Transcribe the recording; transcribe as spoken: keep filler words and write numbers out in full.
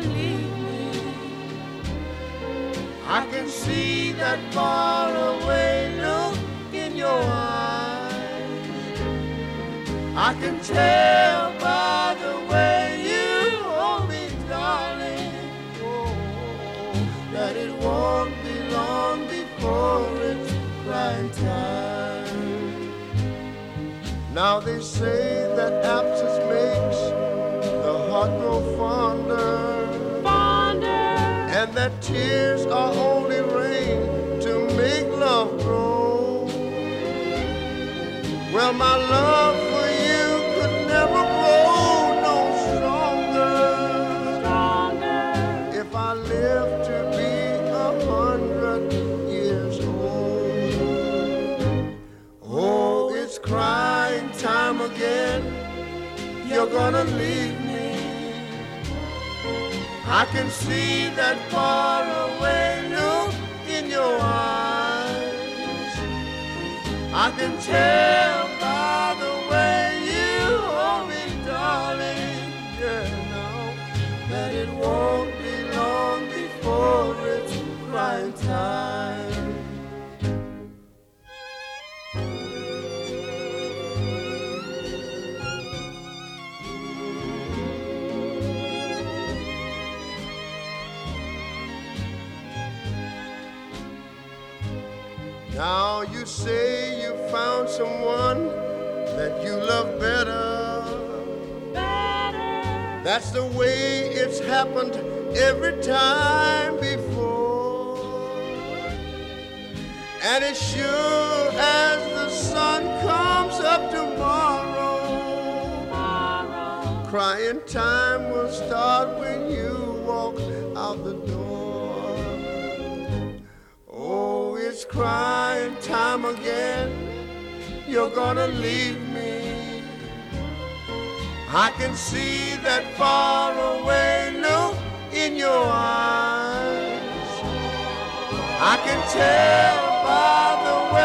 leave me. I can see that faraway look in your eyes. I can tell by the way you hold me, darling, oh, that it won't be long before it's crying time. Now they say that absence makes the heart grow fonder, Fonder. and that tears are only rain to make love grow. Well, my love for you could never grow no stronger, Stronger. if I live to be a hundred years old. Oh, it's crying time again. You're gonna leave me. I can see that faraway look in your eyes. I can tell by the way you hold me, darling, yeah, now that it won't be long before it's crying time. Now you say you found someone that you love better. Better. That's the way it's happened every time before. And as sure as the sun comes up tomorrow, Tomorrow. crying time will start when you walk out the door. Oh, it's crying time again. You're gonna leave me. I can see that faraway look in your eyes. I can tell by the way